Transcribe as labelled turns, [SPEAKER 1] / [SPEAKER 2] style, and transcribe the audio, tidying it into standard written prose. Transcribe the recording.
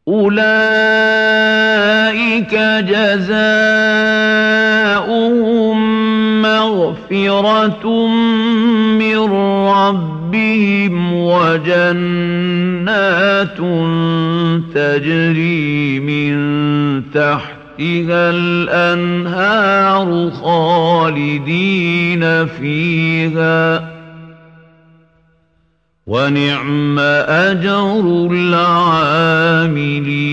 [SPEAKER 1] أولئك جزاؤهم مغفرة من ربهم وجنات تجري من تحتها الأنهار خالدين فيها ونعم أجر العاملين.